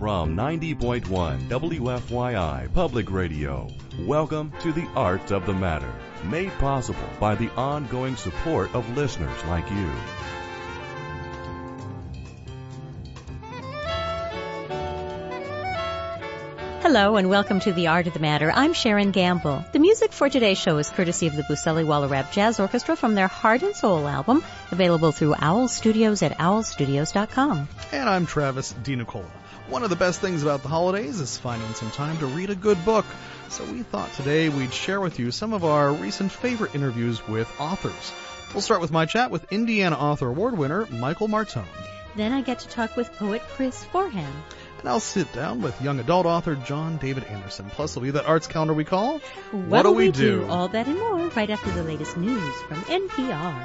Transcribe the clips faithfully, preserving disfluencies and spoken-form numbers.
from ninety point one W F Y I Public Radio. Welcome to The Art of the Matter, made possible by the ongoing support of listeners like you. Hello and welcome to The Art of the Matter. I'm Sharon Gamble. The music for today's show is courtesy of the Buseli Waller-Rap Jazz Orchestra from their Heart and Soul album, available through Owl Studios at owl studios dot com. And I'm Travis DiNicola. One of the best things about the holidays is finding some time to read a good book. So we thought today we'd share with you some of our recent favorite interviews with authors. We'll start with my chat with Indiana Author Award winner Michael Martone. Then I get to talk with poet Chris Foreham. And I'll sit down with young adult author John David Anderson. Plus, there'll be that arts calendar we call What, what do we do? do? All that and more right after the latest news from N P R.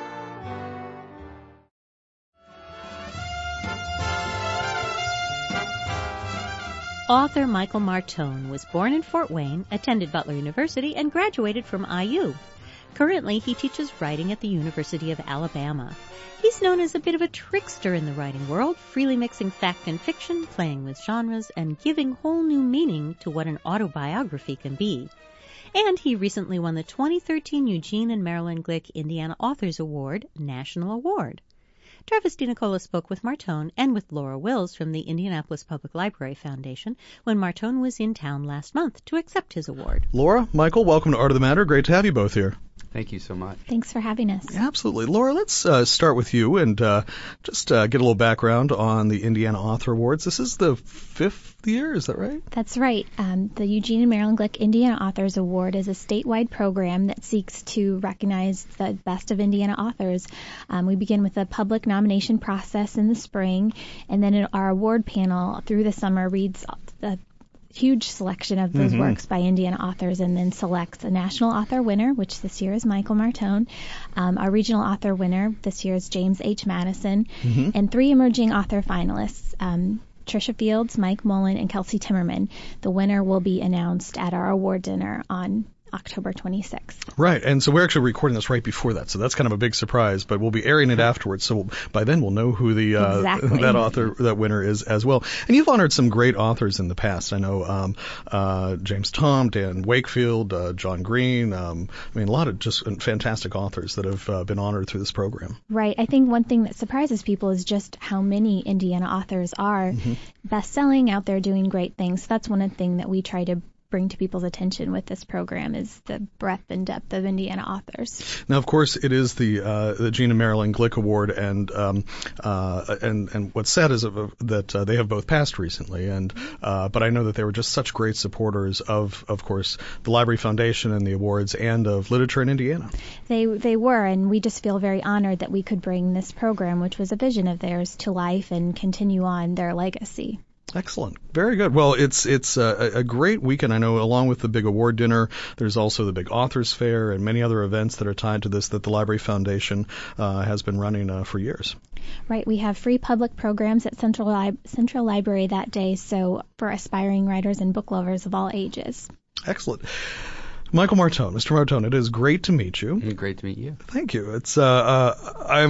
Author Michael Martone was born in Fort Wayne, attended Butler University, and graduated from I U. Currently, he teaches writing at the University of Alabama. He's known as a bit of a trickster in the writing world, freely mixing fact and fiction, playing with genres, and giving whole new meaning to what an autobiography can be. And he recently won the twenty thirteen Eugene and Marilyn Glick Indiana Authors Award National Award. Travis DiNicola spoke with Martone and with Laura Wills from the Indianapolis Public Library Foundation when Martone was in town last month to accept his award. Laura, Michael, welcome to Art of the Matter. Great to have you both here. Thank you so much. Thanks for having us. Absolutely. Laura, let's uh, start with you and uh, just uh, get a little background on the Indiana Author Awards. This is the fifth year, is that right? That's right. Um, the Eugene and Marilyn Glick Indiana Authors Award is a statewide program that seeks to recognize the best of Indiana authors. Um, we begin with a public nomination process in the spring, and then our award panel through the summer reads the huge selection of those mm-hmm. works by Indiana authors and then selects a national author winner, which this year is Michael Martone. Um, our regional author winner this year is James H. Madison, mm-hmm. and three emerging author finalists, um, Trisha Fields, Mike Mullen, and Kelsey Timmerman. The winner will be announced at our award dinner on October twenty-sixth. Right, and so we're actually recording this right before that, so that's kind of a big surprise, but we'll be airing it afterwards, so we'll, by then we'll know who the uh, exactly. that author, that winner is as well. And you've honored some great authors in the past. I know um, uh, James Tom, Dan Wakefield, uh, John Green, um, I mean, a lot of just fantastic authors that have uh, been honored through this program. Right, I think one thing that surprises people is just how many Indiana authors are mm-hmm. best-selling, out there doing great things. That's one thing that we try to bring to people's attention with this program is the breadth and depth of Indiana authors. Now, of course, it is the uh, the Eugene and Marilyn Glick Award, and um, uh, and and what's sad is uh, that uh, they have both passed recently, and uh, but I know that they were just such great supporters of, of course, the Library Foundation and the awards, and of literature in Indiana. They they were, and we just feel very honored that we could bring this program, which was a vision of theirs, to life and continue on their legacy. Excellent. Very good. Well, it's it's a, a great weekend. I know along with the big award dinner, there's also the big authors fair and many other events that are tied to this that the Library Foundation uh, has been running uh, for years. Right. We have free public programs at Central, Li- Central Library that day, so for aspiring writers and book lovers of all ages. Excellent. Michael Martone, Mister Martone, it is great to meet you. Great to meet you. Thank you. It's uh, uh I'm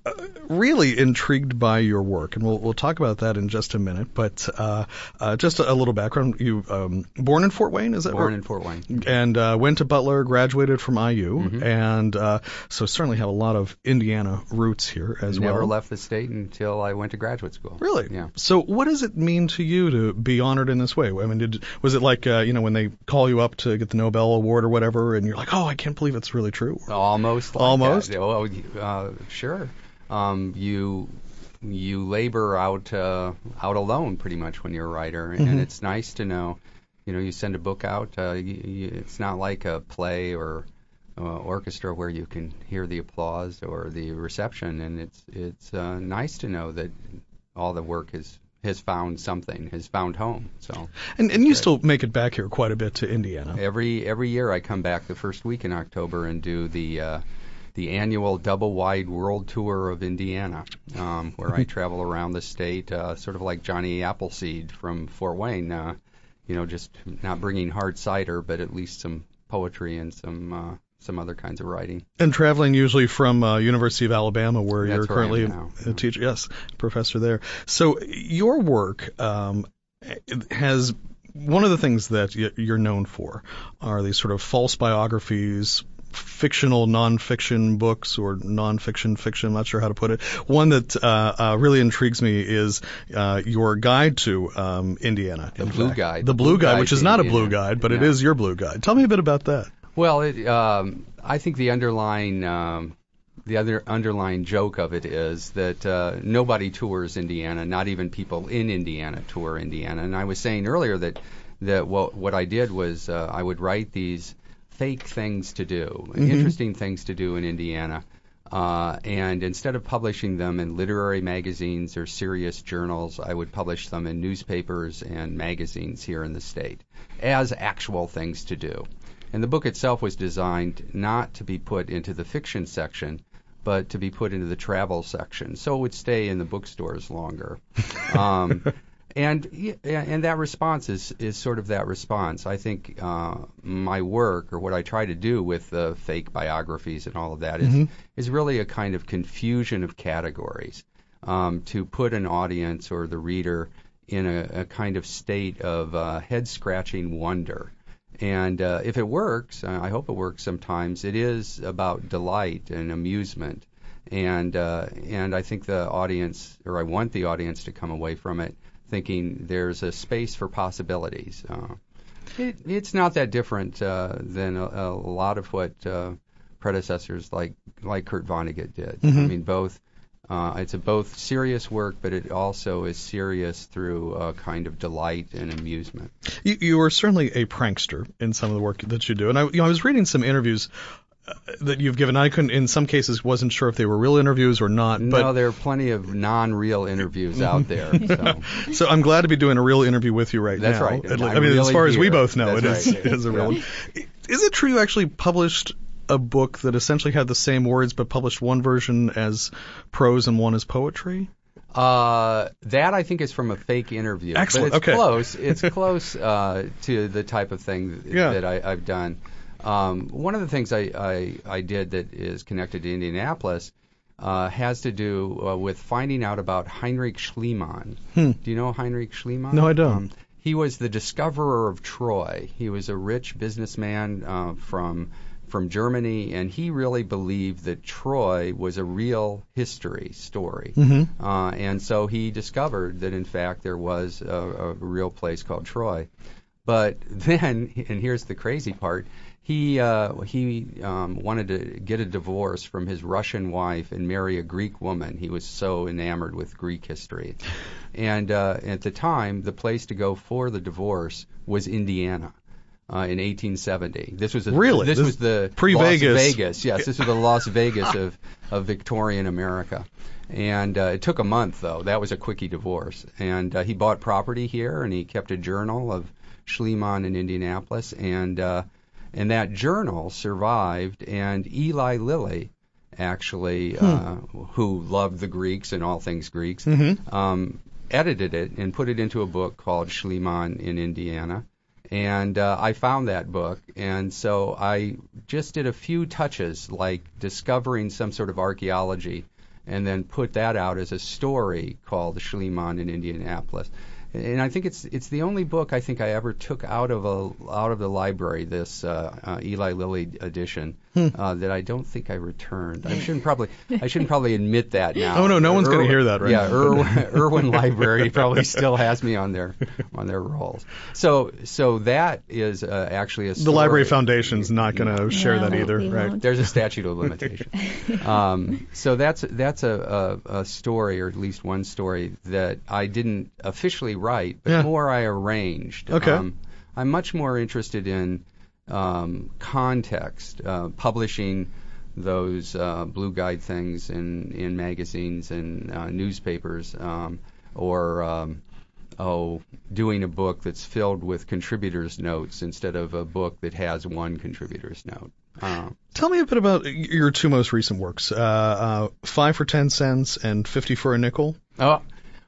really intrigued by your work, and we'll we'll talk about that in just a minute. But uh, uh, just a, a little background: you um, born in Fort Wayne, is that born right? in Fort Wayne, and uh, went to Butler, graduated from I U, mm-hmm. and uh, so certainly have a lot of Indiana roots here as Never well. Never left the state until I went to graduate school. Really? Yeah. So what does it mean to you to be honored in this way? I mean, did, was it like uh, you know when they call you up to get the Nobel Award or whatever, and you're like, oh, I can't believe it's really true? Almost. Like Almost. That. Oh, uh, sure. Um, you you labor out uh, out alone pretty much when you're a writer, and, mm-hmm. and it's nice to know, you know, you send a book out. Uh, you, you, it's not like a play or uh, orchestra where you can hear the applause or the reception, and it's it's uh, nice to know that all the work is has found something, has found home. So and and you great. Still make it back here quite a bit to Indiana. Every every year I come back the first week in October and do the uh, the annual Double Wide World Tour of Indiana, um, where I travel around the state, uh, sort of like Johnny Appleseed from Fort Wayne, uh, you know, just not bringing hard cider, but at least some poetry and some uh, some other kinds of writing. And traveling usually from uh, University of Alabama, where That's you're where I am currently now. a teacher. Yes, professor there. So your work um, has one of the things that y- you're known for are these sort of false biographies, fictional nonfiction books or nonfiction fiction. I'm not sure how to put it. One that uh, uh, really intrigues me is uh, your guide to um, Indiana. The Blue Guide. The Blue Guide, which is not a Indiana. Blue Guide, but it Yeah. is your Blue Guide. Tell me a bit about that. Well, it, um, I think the underlying um, the other underlying joke of it is that uh, nobody tours Indiana, not even people in Indiana tour Indiana. And I was saying earlier that that what what I did was uh, I would write these fake things to do, Mm-hmm. interesting things to do in Indiana. Uh, and instead of publishing them in literary magazines or serious journals, I would publish them in newspapers and magazines here in the state as actual things to do. And the book itself was designed not to be put into the fiction section, but to be put into the travel section, so it would stay in the bookstores longer. Um, and and that response is, is sort of that response. I think uh, my work, or what I try to do with the fake biographies and all of that, is, Mm-hmm. is really a kind of confusion of categories, um, to put an audience or the reader in a, a kind of state of uh, head-scratching wonder. And uh, if it works, uh, I hope it works sometimes, it is about delight and amusement. And uh, and I think the audience, or I want the audience to come away from it thinking there's a space for possibilities. Uh, it, it's not that different uh, than a, a lot of what uh, predecessors like like Kurt Vonnegut did. Mm-hmm. I mean, both. Uh, it's a both serious work, but it also is serious through a kind of delight and amusement. You, you are certainly a prankster in some of the work that you do, and I, you know, I was reading some interviews uh, that you've given. I couldn't, in some cases, wasn't sure if they were real interviews or not. But No, there are plenty of non-real interviews out there. So. so I'm glad to be doing a real interview with you right That's now. right. At le- I'm I mean, as really far as we here. both know, That's it is, right. it is a real Yeah. one. Is it true you actually published a book that essentially had the same words, but published one version as prose and one as poetry? Uh, that I think is from a fake interview. Excellent. But it's Okay. close. It's close uh, to the type of thing th- Yeah. that I, I've done. Um, one of the things I, I, I did that is connected to Indianapolis uh, has to do uh, with finding out about Heinrich Schliemann. Hmm. Do you know Heinrich Schliemann? No, I don't. Um, he was the discoverer of Troy. He was a rich businessman uh, from from Germany, and he really believed that Troy was a real history story. Mm-hmm. Uh, and so he discovered that, in fact, there was a, a real place called Troy. But then, and here's the crazy part, he uh, he um, wanted to get a divorce from his Russian wife and marry a Greek woman. He was so enamored with Greek history. And uh, at the time, the place to go for the divorce was Indiana. Uh, in eighteen seventy. This was a, Really? This, This was the pre-Vegas. Las Vegas. Yes, this was the Las Vegas of, of Victorian America. And uh, it took a month, though. That was a quickie divorce. And uh, he bought property here, and he kept a journal of Schliemann in Indianapolis. And uh, and that journal survived. And Eli Lilly, actually, Hmm. uh, who loved the Greeks and all things Greeks, Mm-hmm. um, edited it and put it into a book called Schliemann in Indiana. And uh, I found that book, and so I just did a few touches, like discovering some sort of archaeology, and then put that out as a story called Schliemann in Indianapolis. And I think it's it's the only book I think I ever took out of a out of the library, this uh, uh, Eli Lilly edition, Hmm. uh, that I don't think I returned. I shouldn't probably I shouldn't probably admit that now. Oh, no, no one's gonna Irwin- hear that right yeah, now. Irwin, Irwin Library probably still has me on their on their rolls. So so that is uh, actually a story. The Library Foundation's not going to share No, that they- either, they right? won't. There's a statute of limitation. um, so that's that's a, a, a story, or at least one story, that I didn't officially write, but Yeah. more I arranged. Okay. Um, I'm much more interested in um, context, uh, publishing those uh, Blue Guide things in, in magazines and uh, newspapers, um, or um, oh, doing a book that's filled with contributors' notes instead of a book that has one contributor's note. Um, Tell me a bit about your two most recent works, uh, uh, Five for Ten Cents and Fifty for a Nickel. Oh,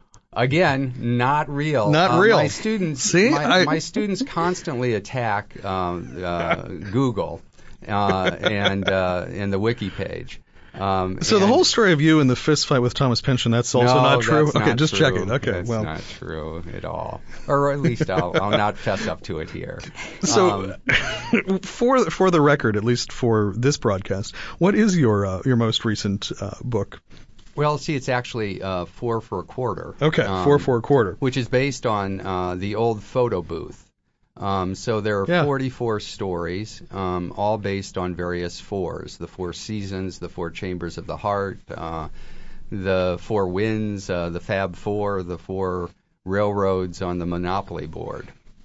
again, not real. Not Uh, real. My students, See? my, I- my students constantly attack um, uh, Google uh, and uh, and the wiki page. Um, so the whole story of you and the fist fight with Thomas Pynchon, that's also no, not true? That's okay, not just true. checking. Okay, that's well. not true at all. Or at least I'll, I'll not fess up to it here. So um, for for the record, at least for this broadcast, what is your uh, your most recent uh, book? Well, see, it's actually uh, Four for a Quarter. Okay, um, Four for a Quarter. Which is based on uh, the old photo booth. Um, so there are yeah. forty-four stories, um, all based on various fours, the four seasons, the four chambers of the heart, uh, the four winds, uh, the Fab Four, the four railroads on the Monopoly board.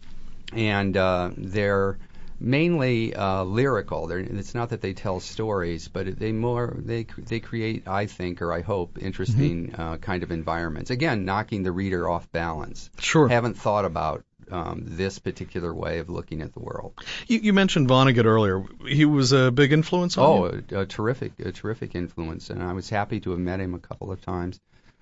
And uh, they're mainly uh, lyrical. They're, it's not that they tell stories, but they more they they create, I think, or I hope, interesting mm-hmm. uh, kind of environments. Again, knocking the reader off balance. Sure. Haven't thought about Um, this particular way of looking at the world. You, you mentioned Vonnegut earlier. He was a big influence on oh, you? Oh, a, a terrific, a terrific influence, and I was happy to have met him a couple of times.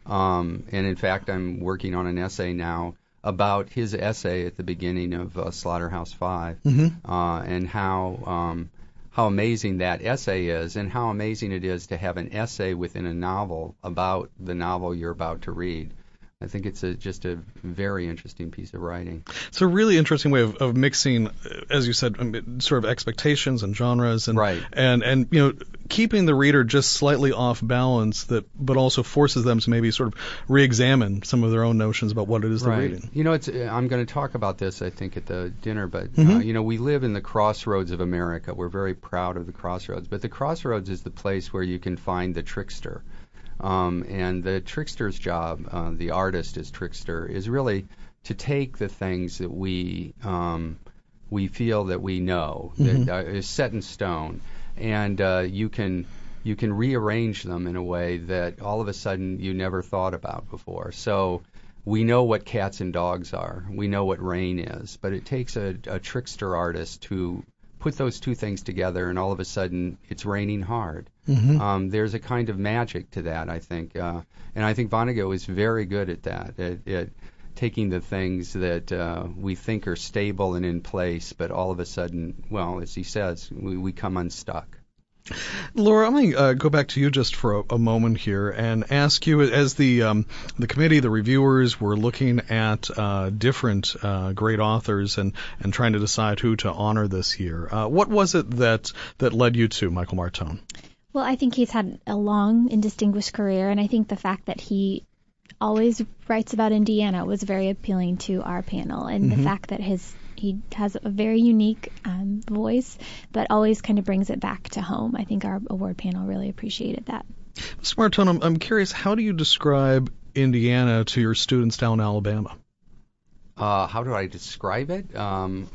Um, and in fact, I'm working on an essay now about his essay at the beginning of uh, Slaughterhouse Five, mm-hmm. uh, and how um, how amazing that essay is, and how amazing it is to have an essay within a novel about the novel you're about to read. I think it's a, just a very interesting piece of writing. It's a really interesting way of, of mixing, as you said, sort of expectations and genres, and right. and and you know, keeping the reader just slightly off balance, that but also forces them to maybe sort of re-examine some of their own notions about what it is right. they're reading. You know, it's I'm going to talk about this, I think, at the dinner, but mm-hmm. uh, you know, we live in the crossroads of America. We're very proud of the crossroads, but the crossroads is the place where you can find the trickster. Um, and the trickster's job, uh, the artist as trickster, is really to take the things that we um, we feel that we know, mm-hmm. that uh, is set in stone, and uh, you can you can rearrange them in a way that all of a sudden you never thought about before. So we know what cats and dogs are, we know what rain is, but it takes a, a trickster artist to put those two things together, and all of a sudden it's raining hard. Mm-hmm. Um, there's a kind of magic to that, I think, uh, and I think Vonnegut was very good at that, at, at taking the things that uh, we think are stable and in place, but all of a sudden, well, as he says, we, we come unstuck. Laura, I'm going to uh, go back to you just for a, a moment here and ask you, as the um, the committee, the reviewers were looking at uh, different uh, great authors and, and trying to decide who to honor this year, uh, what was it that, that led you to Michael Martone? Well, I think he's had a long and distinguished career, and I think the fact that he always writes about Indiana was very appealing to our panel, and mm-hmm. the fact that his he has a very unique um, voice, but always kind of brings it back to home. I think our award panel really appreciated that. Mister Martone, I'm, I'm curious, how do you describe Indiana to your students down in Alabama? Uh, how do I describe it? Um,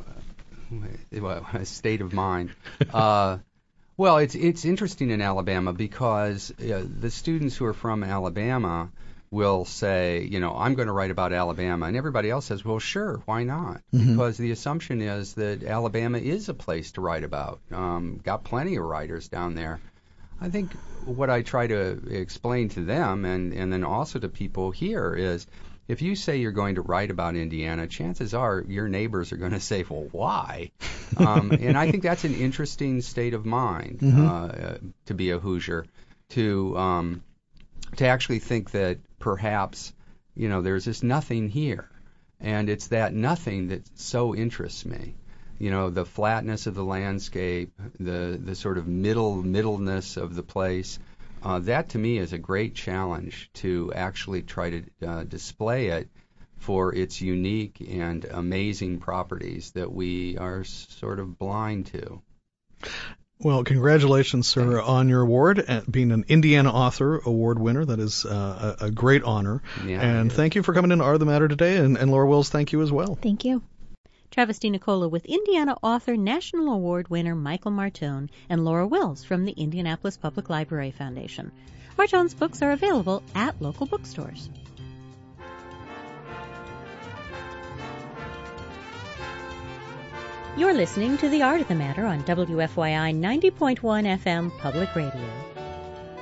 a state of mind. uh, well, it's it's interesting in Alabama because uh, the students who are from Alabama will say, you know, I'm going to write about Alabama, and everybody else says, well, sure, why not? Mm-hmm. Because the assumption is that Alabama is a place to write about. Um, got plenty of writers down there. I think what I try to explain to them, and, and then also to people here, is if you say you're going to write about Indiana, chances are your neighbors are going to say, well, why? um, and I think that's an interesting state of mind, mm-hmm. uh, to be a Hoosier, to um, to actually think that perhaps, you know, there's just nothing here. And it's that nothing that so interests me. You know, the flatness of the landscape, the the sort of middle middleness of the place. Uh, that to me is a great challenge to actually try to uh, display it for its unique and amazing properties that we are sort of blind to. Well, congratulations, sir, Thanks. on your award, being an Indiana Author Award winner. That is uh, a, a great honor. Yeah, and thank you for coming in to Art the Matter today. And, and Laura Wills, thank you as well. Thank you. Travis DiNicola with Indiana Author National Award winner Michael Martone and Laura Wills from the Indianapolis Public Library Foundation. Martone's books are available at local bookstores. You're listening to The Art of the Matter on W F Y I ninety point one F M Public Radio.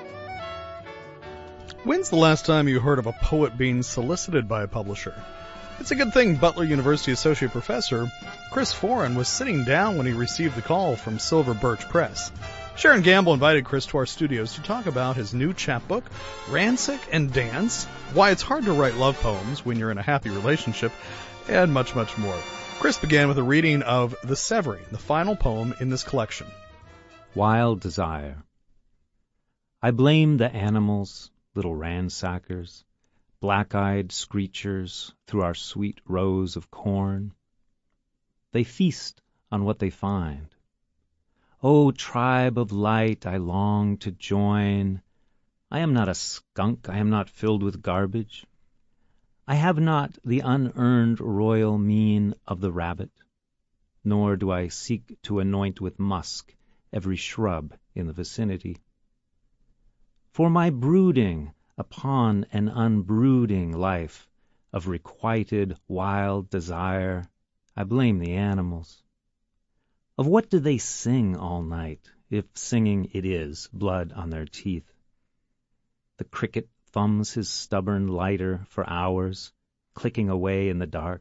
When's the last time you heard of a poet being solicited by a publisher? It's a good thing Butler University Associate Professor Chris Foran was sitting down when he received the call from Silver Birch Press. Sharon Gamble invited Chris to our studios to talk about his new chapbook, Ransack and Dance, why it's hard to write love poems when you're in a happy relationship, and much, much more. Chris began with a reading of The Severing, the final poem in this collection. Wild Desire. I blame the animals, little ransackers, black-eyed screechers through our sweet rows of corn. They feast on what they find. O tribe of light I long to join, I am not a skunk, I am not filled with garbage. I have not the unearned royal mien of the rabbit, nor do I seek to anoint with musk every shrub in the vicinity. For my brooding upon an unbrooding life of requited wild desire, I blame the animals. Of what do they sing all night, if singing it is blood on their teeth? The cricket thumbs his stubborn lighter for hours, clicking away in the dark.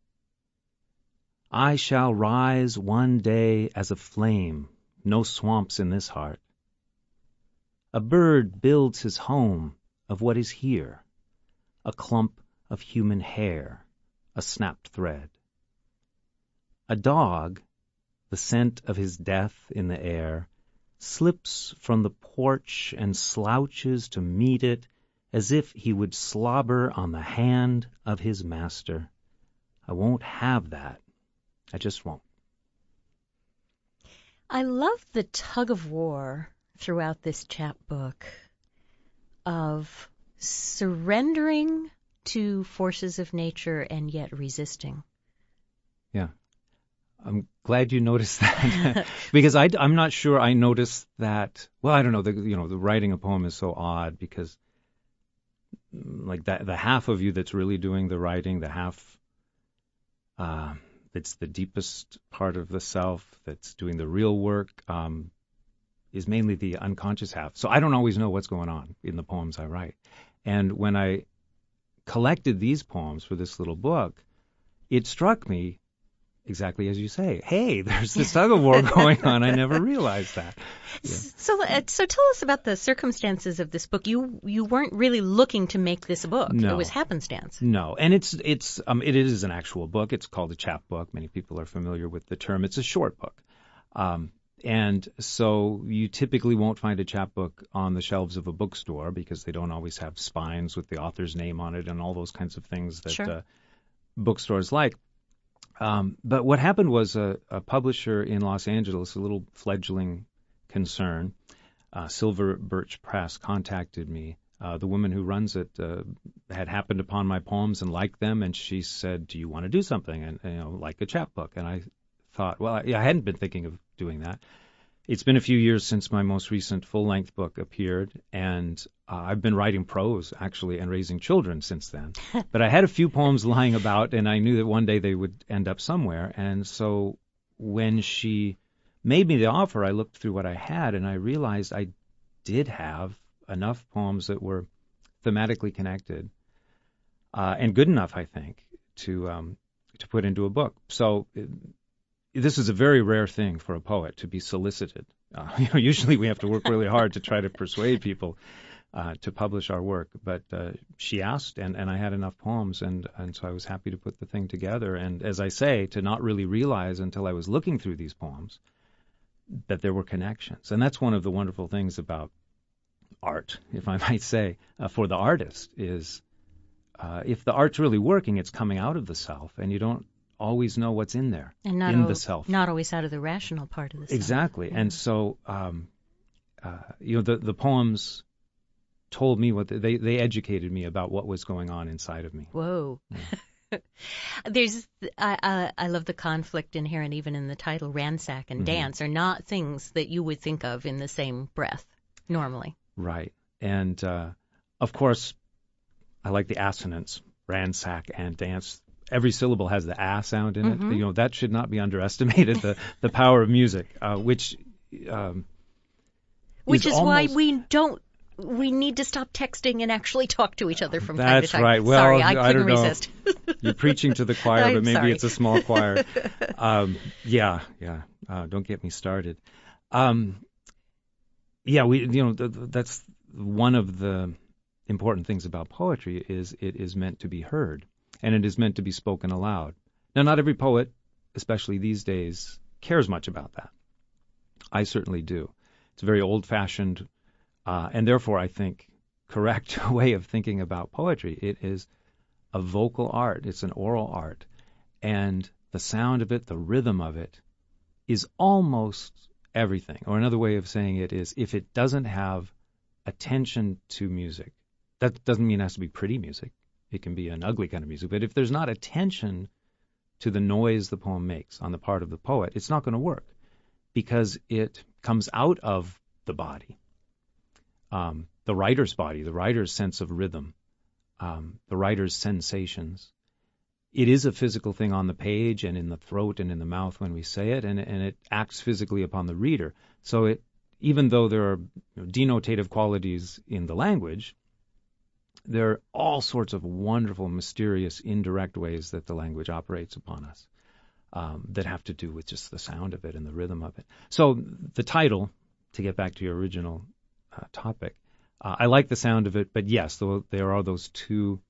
I shall rise one day as a flame, no swamps in this heart. A bird builds his home of what is here, a clump of human hair, a snapped thread. A dog, the scent of his death in the air, slips from the porch and slouches to meet it as if he would slobber on the hand of his master. I won't have that. I just won't. I love the tug of war throughout this chapbook of surrendering to forces of nature and yet resisting. Yeah. I'm glad you noticed that because I, I'm not sure I noticed that. Well, I don't know. The, you know, the writing a poem is so odd because like that, the half of you that's really doing the writing, the half uh, that's the deepest part of the self that's doing the real work um, is mainly the unconscious half. So I don't always know what's going on in the poems I write. And when I collected these poems for this little book, it struck me exactly as you say. Hey, there's this tug of war going on. I never realized that. Yeah. So, uh, so tell us about the circumstances of this book. You you weren't really looking to make this a book. No. It was happenstance. No, and it's it's um it is an actual book. It's called a chapbook. Many people are familiar with the term. It's a short book, um, and so you typically won't find a chapbook on the shelves of a bookstore because they don't always have spines with the author's name on it and all those kinds of things that Sure. uh, bookstores like. Um, but what happened was a, a publisher in Los Angeles, a little fledgling concern, uh, Silver Birch Press, contacted me. Uh, the woman who runs it uh, had happened upon my poems and liked them, and she said, "Do you want to do something?" And you know, like a chapbook. And I thought, well, I, I hadn't been thinking of doing that. It's been a few years since my most recent full-length book appeared, and uh, I've been writing prose, actually, and raising children since then. But I had a few poems lying about, and I knew that one day they would end up somewhere. And so when she made me the offer, I looked through what I had, and I realized I did have enough poems that were thematically connected uh, and good enough, I think, to um, to put into a book. So it, this is a very rare thing for a poet to be solicited. Uh, you know, usually we have to work really hard to try to persuade people uh, to publish our work. But uh, she asked, and, and I had enough poems, and, and so I was happy to put the thing together. And as I say, to not really realize until I was looking through these poems that there were connections. And that's one of the wonderful things about art, if I might say, uh, for the artist, is uh, if the art's really working, it's coming out of the self, and you don't always know what's in there, and not in al- the self. Not always out of the rational part of the self. Exactly. Yeah. And so, um, uh, you know, the, the poems told me what the, they, they educated me about what was going on inside of me. Whoa. Yeah. There's, I, I, I love the conflict inherent even in the title. Ransack and Mhm. dance are not things that you would think of in the same breath normally. Right. And, uh, of course, I like the assonance, ransack and dance. Every syllable has the ah sound in Mhm. it. You know, that should not be underestimated, the, the power of music, uh, which um, Which is, is why almost- we don't we need to stop texting and actually talk to each other from time That's to time. right. Well, sorry, I I couldn't don't know. resist. You're preaching to the choir, I'm but maybe sorry. it's a small choir. Um, yeah, yeah. Uh, don't get me started. Um, yeah, we, you know, th- th- that's one of the important things about poetry is it is meant to be heard, and it is meant to be spoken aloud. Now, not every poet, especially these days, cares much about that. I certainly do. It's a very old-fashioned, uh, and therefore, I think, correct way of thinking about poetry. It is a vocal art. It's an oral art. And the sound of it, the rhythm of it, is almost everything. Or another way of saying it is, if it doesn't have attention to music, that doesn't mean it has to be pretty music. It can be an ugly kind of music. But if there's not attention to the noise the poem makes on the part of the poet, it's not going to work because it comes out of the body, um, the writer's body, the writer's sense of rhythm, um, the writer's sensations. It is a physical thing on the page and in the throat and in the mouth when we say it, and, and it acts physically upon the reader. So it, even though there are you know, denotative qualities in the language, there are all sorts of wonderful, mysterious, indirect ways that the language operates upon us um, that have to do with just the sound of it and the rhythm of it. So the title, to get back to your original uh, topic, uh, I like the sound of it, but yes, though, there are those two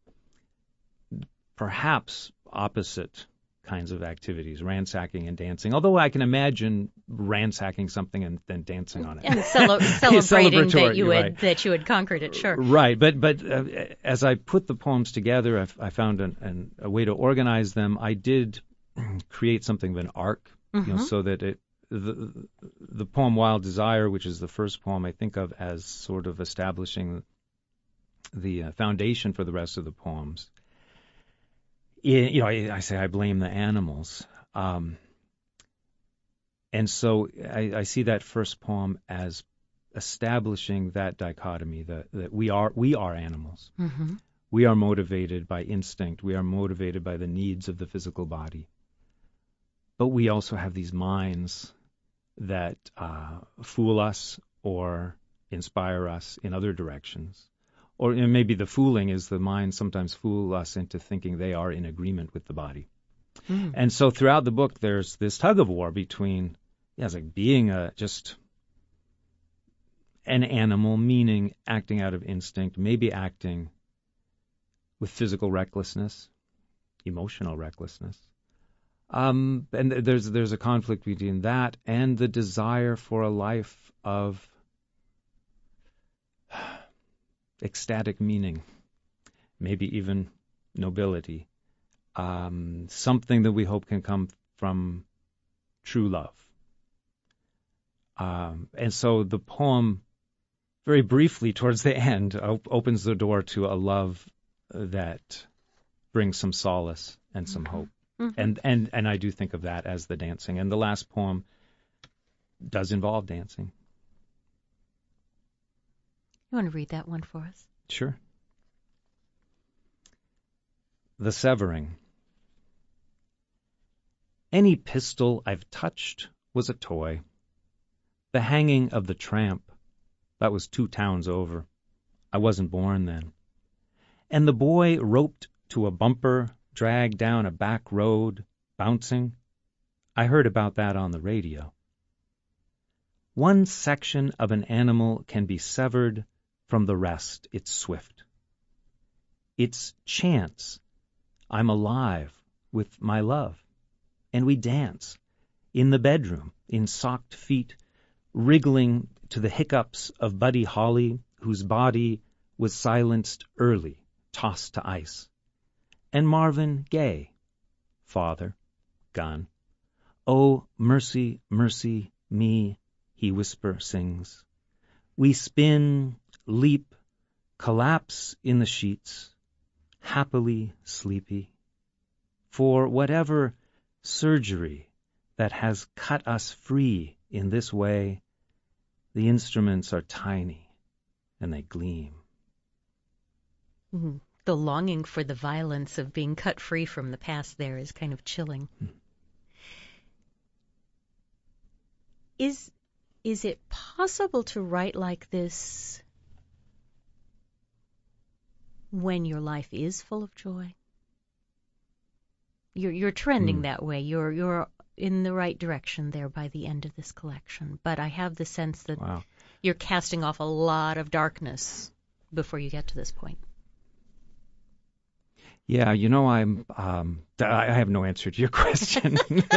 perhaps opposite kinds of activities, ransacking and dancing, although I can imagine ransacking something and then dancing on it. And cele- celebrating that you had right. that you had conquered it, sure. Right, but but uh, as I put the poems together, I, I found an, an, a way to organize them. I did create something of an arc, Mm-hmm. you know, so that it the the poem Wild Desire, which is the first poem I think of as sort of establishing the uh, foundation for the rest of the poems. It, you know, I, I say I blame the animals, um, and so I, I see that first poem as establishing that dichotomy that, that we are we are animals. Mm-hmm. We are motivated by instinct. We are motivated by the needs of the physical body. But we also have these minds that uh, fool us or inspire us in other directions. Or you know, maybe the fooling is the mind sometimes fool us into thinking they are in agreement with the body. Mm. And so throughout the book, there's this tug of war between, yeah, it's like being a just an animal, meaning acting out of instinct, maybe acting with physical recklessness, emotional recklessness. Um, and there's there's a conflict between that and the desire for a life of ecstatic meaning, maybe even nobility, um, something that we hope can come from true love. Um, and so the poem, very briefly towards the end, op- opens the door to a love that brings some solace and some Mm-hmm. hope. Mm-hmm. And, and and I do think of that as the dancing. And the last poem does involve dancing. You want to read that one for us? Sure. The Severing. Any pistol I've touched was a toy. The hanging of the tramp, that was two towns over. I wasn't born then. And the boy roped to a bumper, dragged down a back road, bouncing. I heard about that on the radio. One section of an animal can be severed from the rest. It's swift. It's chance. I'm alive with my love. And we dance in the bedroom, in socked feet, wriggling to the hiccups of Buddy Holly, whose body was silenced early, tossed to ice. And Marvin Gaye, father, gone. Oh, mercy, mercy, me, he whisper sings. We spin, leap, collapse in the sheets, happily sleepy. For whatever surgery that has cut us free in this way, the instruments are tiny and they gleam. Mm-hmm. The longing for the violence of being cut free from the past there is kind of chilling. Hmm. Is is it possible to write like this when your life is full of joy? You're you're trending Hmm. that way. You're you're in the right direction there by the end of this collection. But I have the sense that Wow. you're casting off a lot of darkness before you get to this point. Yeah, you know, I'm. Um, I I have no answer to your question.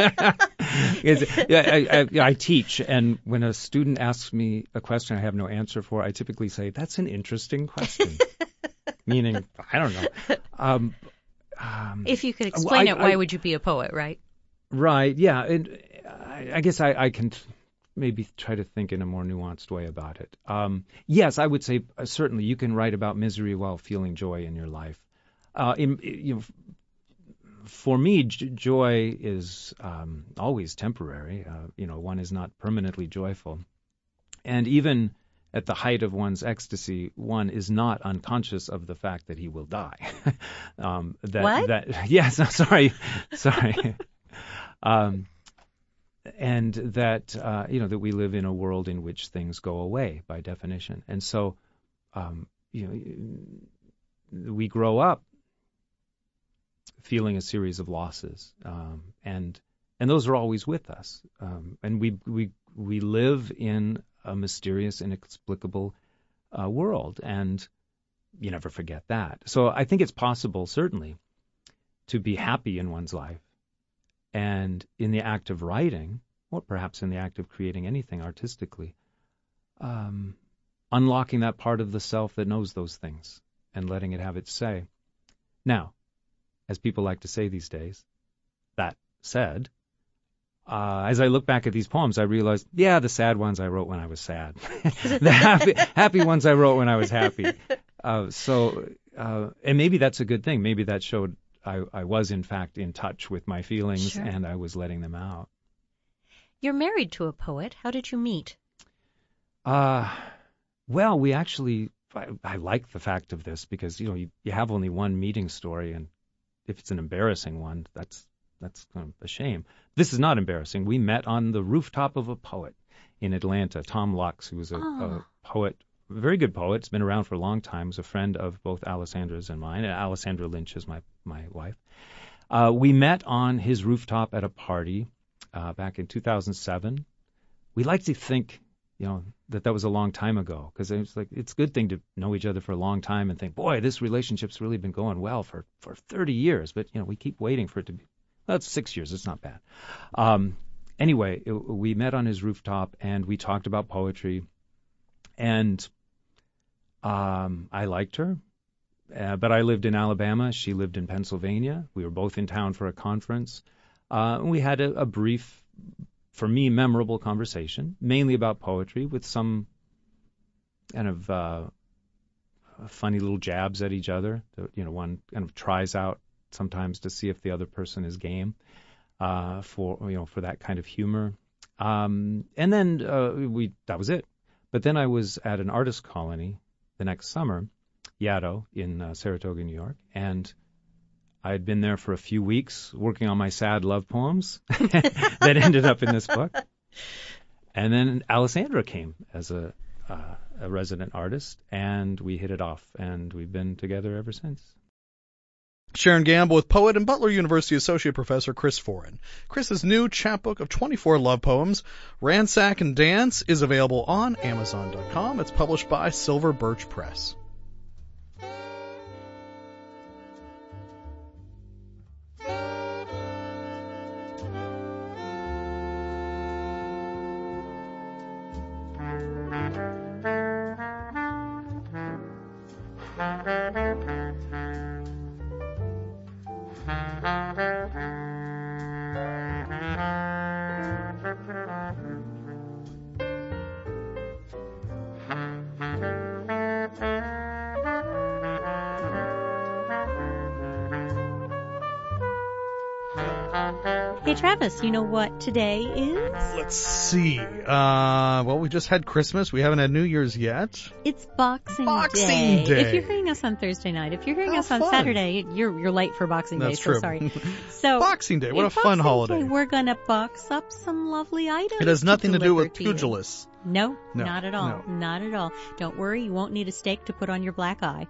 It's- yeah, I, I, I teach, and when a student asks me a question I have no answer for, I typically say, "That's an interesting question," meaning I don't know. Um, um, If you could explain I- it, why I- would you be a poet, right? Right. Yeah. And I, I guess I, I can t- maybe try to think in a more nuanced way about it. Um, yes, I would say uh, certainly you can write about misery while feeling joy in your life. Uh, in, you know, for me, j- joy is um, always temporary. Uh, you know, one is not permanently joyful. And even at the height of one's ecstasy, one is not unconscious of the fact that he will die. um, that, What? That, yes, I'm sorry. Sorry. Um, and that uh, you know that we live in a world in which things go away by definition, and so um, you know we grow up feeling a series of losses, um, and and those are always with us, um, and we we we live in a mysterious, inexplicable uh, world, and you never forget that. So I think it's possible, certainly, to be happy in one's life. And in the act of writing, or perhaps in the act of creating anything artistically, um, unlocking that part of the self that knows those things and letting it have its say. Now, as people like to say these days, that said, uh, as I look back at these poems, I realized, yeah, the sad ones I wrote when I was sad. The happy, happy ones I wrote when I was happy. Uh, so, uh, and maybe that's a good thing. Maybe that showed I, I was, in fact, in touch with my feelings, Sure. and I was letting them out. You're married to a poet. How did you meet? Uh, well, we actually, I, I like the fact of this because, you know, you, you have only one meeting story, and if it's an embarrassing one, that's that's kind of a shame. This is not embarrassing. We met on the rooftop of a poet in Atlanta, Tom Lux, who was a, Oh. a poet, a very good poet. He's been around for a long time. He's a friend of both Alessandra's and mine. And Alessandra Lynch is my, my wife. Uh, we met on his rooftop at a party uh, back in two thousand seven. We like to think, you know, that that was a long time ago, because it's like it's a good thing to know each other for a long time and think, boy, this relationship's really been going well for, for thirty years. But, you know, we keep waiting for it to be, well, it's six years. It's not bad. Um, anyway, it, we met on his rooftop and we talked about poetry. And um, I liked her. Uh, but I lived in Alabama. She lived in Pennsylvania. We were both in town for a conference. Uh, and we had a, a brief, for me, memorable conversation, mainly about poetry, with some kind of uh, funny little jabs at each other. You know, one kind of tries out sometimes to see if the other person is game uh, for you know for that kind of humor. Um, and then uh, we that was it. But then I was at an artist colony the next summer, Yaddo, in uh, Saratoga, New York, and I had been there for a few weeks working on my sad love poems that ended up in this book. And then Alessandra came as a, uh, a resident artist, and we hit it off, and we've been together ever since. Sharon Gamble with poet and Butler University Associate Professor Chris Foran. Chris's new chapbook of twenty-four love poems, Ransack and Dance, is available on Amazon dot com. It's published by Silver Birch Press. Hey, Travis, you know what today is? Let's see. Uh, well, we just had Christmas. We haven't had New Year's yet. It's Boxing, Boxing Day. If you're hearing us on Thursday night, if you're hearing How us on fun. Saturday, you're you're late for Boxing Day, That's so true. sorry. So Boxing Day. What in a fun Boxing holiday. Day, we're going to box up some lovely items. It has nothing to do deliver with to you. pugilists. No, No, not at all. no. Not at all. Don't worry, you won't need a steak to put on your black eye.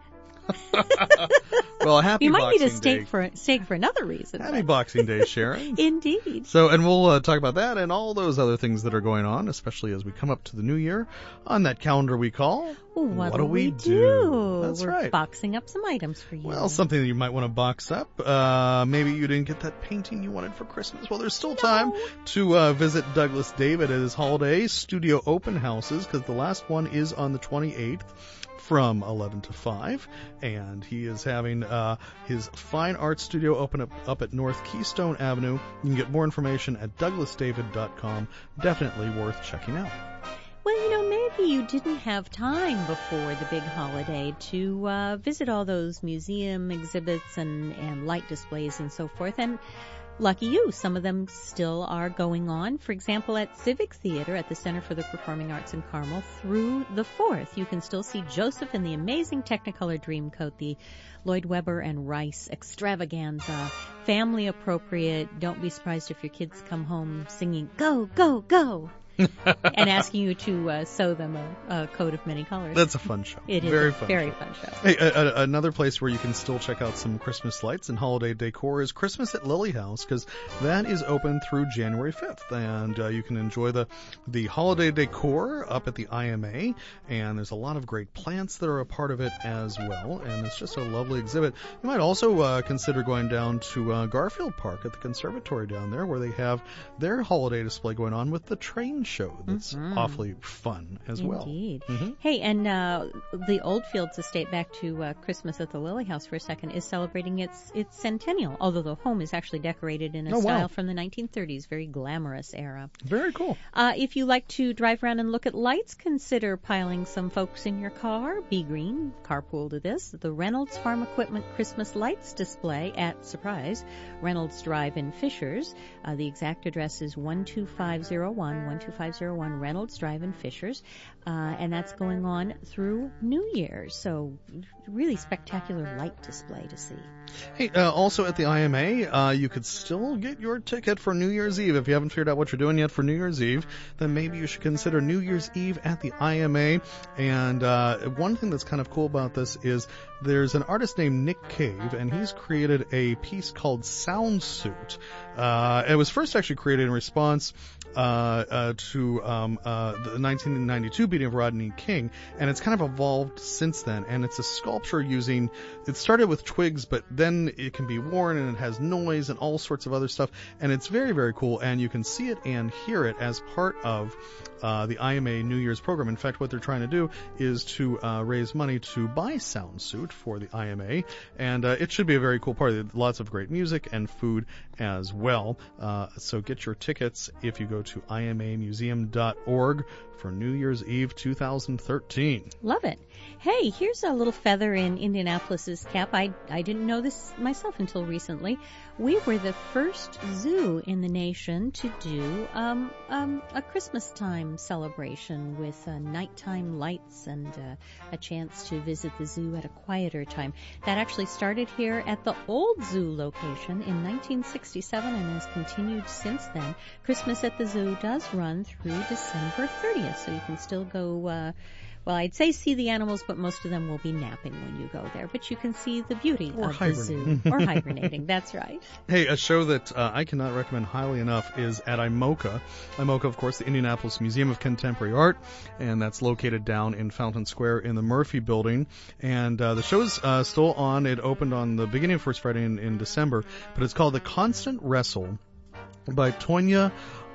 Well, happy You might Boxing need a steak Day. for steak for another reason. Happy but- Boxing Day, Sharon. Indeed. So, and we'll uh, talk about that and all those other things that are going on, especially as we come up to the new year on that calendar we call. What, What do do we do? do? That's We're right. boxing up some items for you. Well, something that you might want to box up. Uh, maybe you didn't get that painting you wanted for Christmas. Well, there's still time to uh, visit Douglas David at his holiday studio open houses, because the last one is on the twenty-eighth from eleven to five, and he is having uh, his fine art studio open up, up at North Keystone Avenue. You can get more information at douglas david dot com. Definitely worth checking out. Well, you know, maybe you didn't have time before the big holiday to uh, visit all those museum exhibits and, and light displays and so forth. And lucky you, some of them still are going on. For example, at Civic Theater at the Center for the Performing Arts in Carmel through the fourth, you can still see Joseph in the amazing Technicolor Dreamcoat, the Lloyd Webber and Rice extravaganza, family appropriate. Don't be surprised if your kids come home singing, "Go, go, go." and asking you to uh, sew them a, a coat of many colors. That's a fun show. It is very a fun very show. fun show. Hey, a, a, another place where you can still check out some Christmas lights and holiday decor is Christmas at Lily House, because that is open through January fifth, and uh, you can enjoy the the holiday decor up at the I M A, and there's a lot of great plants that are a part of it as well, and it's just a lovely exhibit. You might also uh, consider going down to uh, Garfield Park at the conservatory down there, where they have their holiday display going on with the train show. That's Mm-hmm. awfully fun as well. Indeed. Mm-hmm. Hey, and uh, the Oldfields Estate, back to uh, Christmas at the Lily House for a second, is celebrating its its centennial, although the home is actually decorated in a Oh, style wow. from the nineteen thirties, very glamorous era. Very cool. Uh, if you like to drive around and look at lights, consider piling some folks in your car. Be green, carpool to this. The Reynolds Farm Equipment Christmas Lights display at, surprise, Reynolds Drive in Fishers. Uh, the exact address is one two five zero one, one two five zero one Reynolds Drive in Fishers, uh, and that's going on through New Year's. So really spectacular light display to see. Hey, uh, also at the I M A, uh, you could still get your ticket for New Year's Eve. If you haven't figured out what you're doing yet for New Year's Eve, then maybe you should consider New Year's Eve at the I M A. And uh, one thing that's kind of cool about this is there's an artist named Nick Cave, and he's created a piece called Sound Suit. Uh, it was first actually created in response uh, uh, to um, uh, the nineteen ninety-two beating of Rodney King, and it's kind of evolved since then. And it's a sculpture using, it started with twigs, but then it can be worn and it has noise and all sorts of other stuff, and it's very, very cool, and you can see it and hear it as part of uh, the I M A New Year's program. In fact, what they're trying to do is to uh, raise money to buy Sound Suit for the I M A, and uh, it should be a very cool party. Lots of great music and food as well. Uh, so get your tickets if you go to I M A museum dot org for New Year's Eve two thousand thirteen. Love it. Hey, here's a little feather in Indianapolis's cap. I, I didn't know this myself until recently. We were the first zoo in the nation to do um, um, a Christmas time celebration with uh, nighttime lights and uh, a chance to visit the zoo at a quieter time. That actually started here at the old zoo location in nineteen sixty-seven and has continued since then. Christmas at the zoo does run through December thirtieth, so you can still go... Uh, Well, I'd say see the animals, but most of them will be napping when you go there. But you can see the beauty Or of the zoo. hibernating. Or hibernating, that's right. Hey, a show that uh, I cannot recommend highly enough is at I M O C A. I M O C A, of course, the Indianapolis Museum of Contemporary Art, and that's located down in Fountain Square in the Murphy Building. And uh, the show's uh, still on. It opened on the beginning of First Friday in, in December, but it's called The Constant Wrestle by Tonya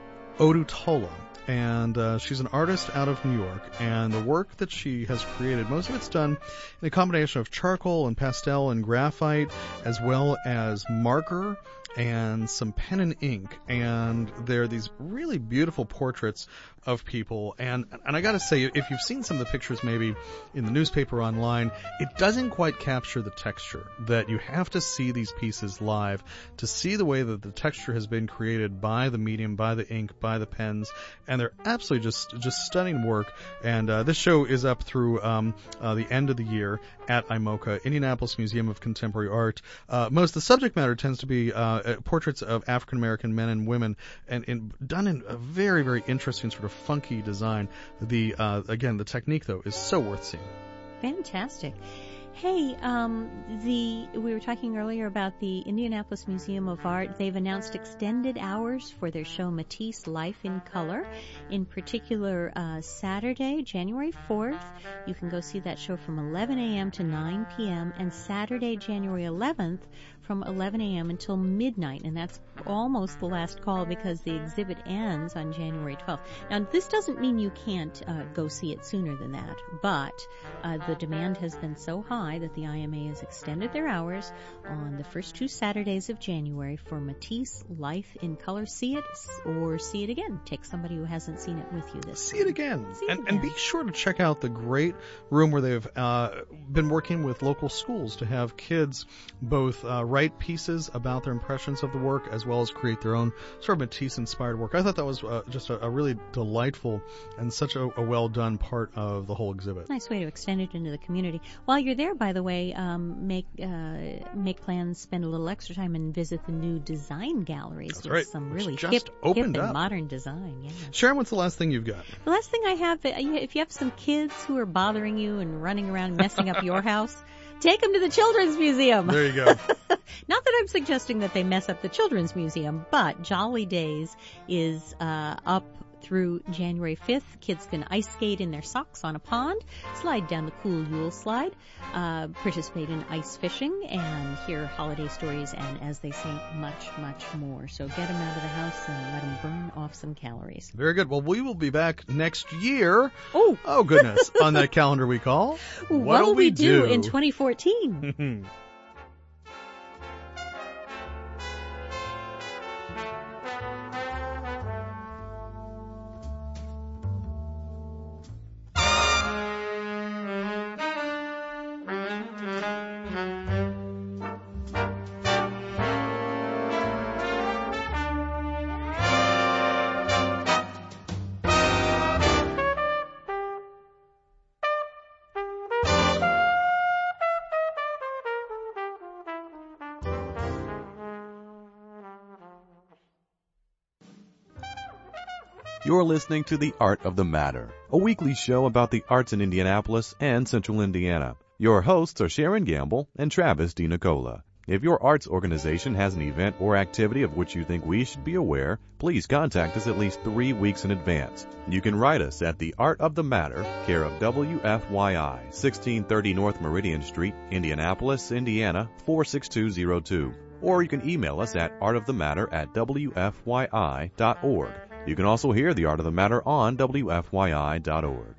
Odutola. And uh, she's an artist out of New York, and the work that she has created, most of it's done in a combination of charcoal and pastel and graphite, as well as marker and some pen and ink. And they're these really beautiful portraits of people. And and I got to say, if you've seen some of the pictures maybe in the newspaper online, it doesn't quite capture the texture. That you have to see these pieces live to see the way that the texture has been created by the medium, by the ink, by the pens. And they're absolutely just just stunning work. And uh, this show is up through um, uh, the end of the year at I M O C A, Indianapolis Museum of Contemporary Art. Uh, most of the subject matter tends to be uh, portraits of African American men and women, and, and done in a very, very interesting sort of funky design. The uh, again, the technique though is so worth seeing. Fantastic. Hey, um, the we were talking earlier about the Indianapolis Museum of Art. They've announced extended hours for their show Matisse Life in Color. In particular, uh, Saturday, January fourth, you can go see that show from eleven a.m. to nine p.m. and Saturday, January eleventh, from eleven a.m. until midnight, and that's almost the last call because the exhibit ends on January twelfth. Now, this doesn't mean you can't uh, go see it sooner than that, but uh, the demand has been so high that the I M A has extended their hours on the first two Saturdays of January for Matisse Life in Color. See it or see it again. Take somebody who hasn't seen it with you this See time. it again. See it and, again. and be sure to check out the great room where they've uh, been working with local schools to have kids both uh, write pieces about their impressions of the work as well as create their own sort of Matisse-inspired work. I thought that was uh, just a, a really delightful and such a, a well-done part of the whole exhibit. Nice way to extend it into the community. While you're there, by the way, um, make uh, make plans, spend a little extra time and visit the new design galleries That's with right. some Which really just hip, hip opened and up. modern design. Yeah. Sharon, what's the last thing you've got? The last thing I have, uh, if you have some kids who are bothering you and running around messing up your house, take them to the Children's Museum. There you go. Not that I'm suggesting that they mess up the Children's Museum, but Jolly Days is uh, up through January fifth. Kids can ice skate in their socks on a pond, slide down the cool Yule slide, uh, participate in ice fishing, and hear holiday stories and, as they say, much, much more. So get them out of the house and let them burn off some calories. Very good. Well, we will be back next year. Oh, Oh, goodness. On that calendar we call. what will we do in twenty fourteen? do? You're listening to The Art of the Matter, a weekly show about the arts in Indianapolis and Central Indiana. Your hosts are Sharon Gamble and Travis DiNicola. If your arts organization has an event or activity of which you think we should be aware, please contact us at least three weeks in advance. You can write us at The Art of the Matter, care of W F Y I, sixteen thirty North Meridian Street, Indianapolis, Indiana, four six two zero two. Or you can email us at artofthematter at W F Y I dot org. You can also hear The Art of the Matter on W F Y I dot org.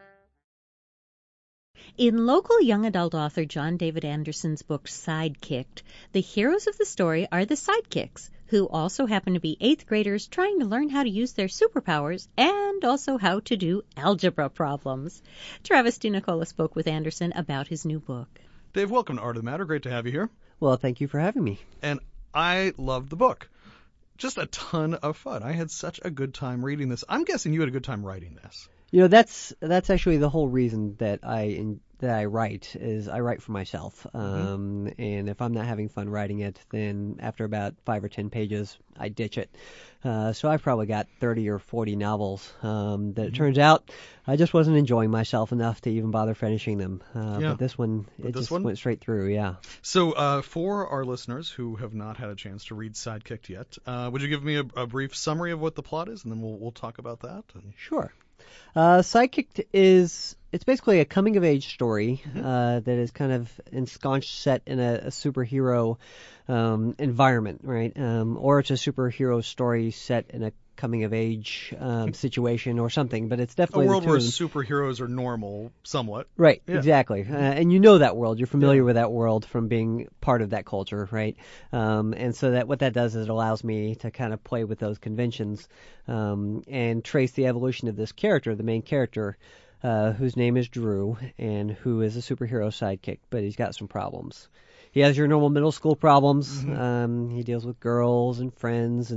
In local young adult author John David Anderson's book Sidekicked, the heroes of the story are the sidekicks, who also happen to be eighth graders trying to learn how to use their superpowers and also how to do algebra problems. Travis DiNicola spoke with Anderson about his new book. Dave, welcome to Art of the Matter. Great to have you here. Well, thank you for having me. And I loved the book. Just a ton of fun. I had such a good time reading this. I'm guessing you had a good time writing this. You know, that's that's actually the whole reason that I in, that I write is I write for myself. Um, mm-hmm. And if I'm not having fun writing it, then after about five or ten pages, I ditch it. Uh, so I've probably got thirty or forty novels um, that mm-hmm. it turns out I just wasn't enjoying myself enough to even bother finishing them. Uh, yeah. But this one, but it this just one? went straight through, yeah. So uh, for our listeners who have not had a chance to read Sidekicked yet, uh, would you give me a, a brief summary of what the plot is, and then we'll we'll talk about that? And... Sure. Uh, Sidekicked is, it's basically a coming-of-age story mm-hmm. uh, that is kind of ensconced set in a, a superhero um, environment, right? Um, or it's a superhero story set in a coming-of-age um, situation or something, but it's definitely a world the two where of them. superheroes are normal, somewhat. Right, yeah. exactly. Uh, and you know that world. You're familiar yeah. with that world from being part of that culture, right? Um, and so that what that does is it allows me to kind of play with those conventions um, and trace the evolution of this character, the main character, uh, whose name is Drew and who is a superhero sidekick, but he's got some problems. He has your normal middle school problems. Mm-hmm. Um, he deals with girls and friends and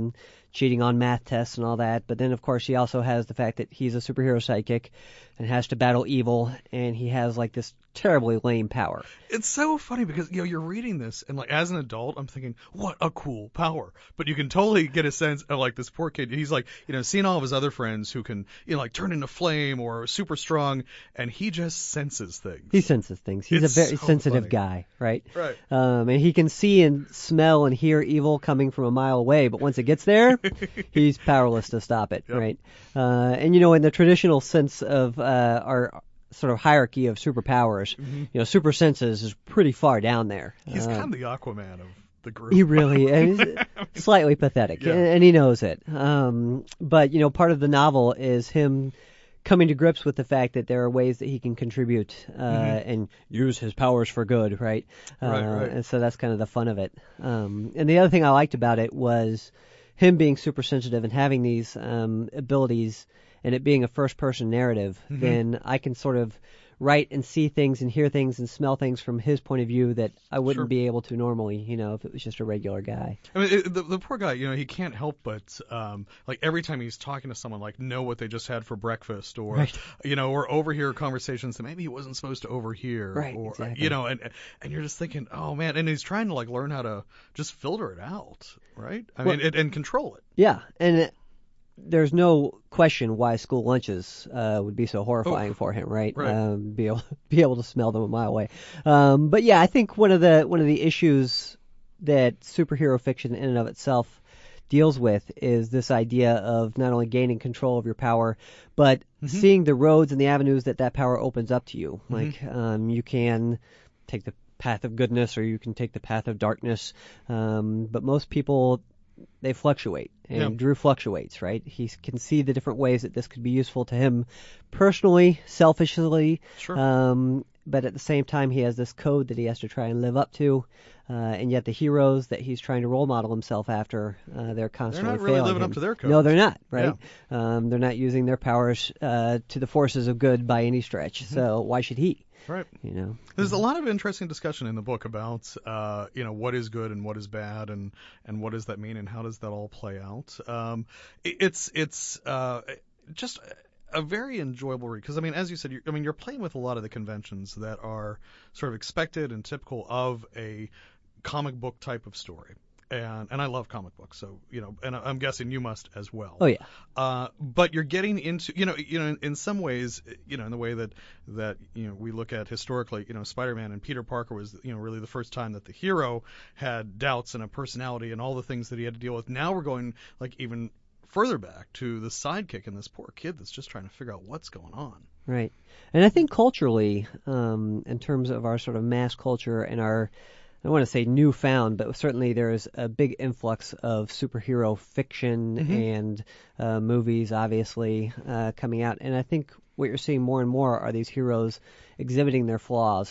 cheating on math tests and all that. But then, of course, he also has the fact that he's a superhero sidekick and has to battle evil, and he has like this terribly lame power. It's so funny because, you know, you're reading this, and like as an adult, I'm thinking, what a cool power. But you can totally get a sense of like this poor kid. He's like, you know, seeing all of his other friends who can, you know, like turn into flame or super strong, and he just senses things. He senses things. He's It's a very so sensitive funny. guy, right? Right. Um, and he can see and smell and hear evil coming from a mile away, but once it gets there, he's powerless to stop it, Yep. right? Uh, and you know, in the traditional sense of uh, our sort of hierarchy of superpowers, Mm-hmm. you know, super senses is pretty far down there. He's Uh, kind of the Aquaman of the group. He really is slightly pathetic, Yeah. and, and he knows it. Um, but you know, part of the novel is him coming to grips with the fact that there are ways that he can contribute uh, Mm-hmm. and use his powers for good, right? Uh, Right, right. And so that's kind of the fun of it. Um, and the other thing I liked about it was him being super sensitive and having these um, abilities, and it being a first-person narrative. Mm-hmm. Then I can sort of write and see things and hear things and smell things from his point of view that I wouldn't Sure. be able to normally, you know, if it was just a regular guy. I mean, it, the, the poor guy, you know, he can't help but, um, like, every time he's talking to someone, like, know what they just had for breakfast, or, Right. you know, or overhear conversations that maybe he wasn't supposed to overhear, Right, or, exactly. you know, and and you're just thinking, oh man, and he's trying to like learn how to just filter it out, right? I Well- mean, and, and control it. Yeah, and it, there's no question why school lunches uh, would be so horrifying Oh, for him, right? right. Um, be able be able to smell them a mile away. Um, but yeah, I think one of the one of the issues that superhero fiction in and of itself deals with is this idea of not only gaining control of your power, but seeing the roads and the avenues that that power opens up to you. Like um, you can take the path of goodness, or you can take the path of darkness. Um, but most people, they fluctuate, and Yeah. Drew fluctuates, right? He can see the different ways that this could be useful to him personally, selfishly, Sure. um, but at the same time, he has this code that he has to try and live up to, uh, and yet the heroes that he's trying to role model himself after, uh, they're constantly really failing living him. up to their No, codes. they're not, right? Um, they're not using their powers uh, to the forces of good by any stretch, Mm-hmm. so why should he? Right. You know? There's a lot of interesting discussion in the book about, uh, you know, what is good and what is bad, and, and what does that mean, and how does that all play out. Um, it, it's it's uh, just a very enjoyable read, because I mean, as you said, you're, I mean, you're playing with a lot of the conventions that are sort of expected and typical of a comic book type of story. And and I love comic books, so you know, and I'm guessing you must as well. Oh yeah. Uh, but you're getting into, you know, you know, in, in some ways, you know, in the way that that you know we look at historically, you know, Spider-Man and Peter Parker was, you know, really the first time that the hero had doubts and a personality and all the things that he had to deal with. Now we're going like even further back to the sidekick and this poor kid that's just trying to figure out what's going on. Right. And I think culturally, um, in terms of our sort of mass culture and our, I don't want to say newfound, but certainly there's a big influx of superhero fiction and uh, movies, obviously, uh, coming out. And I think what you're seeing more and more are these heroes exhibiting their flaws.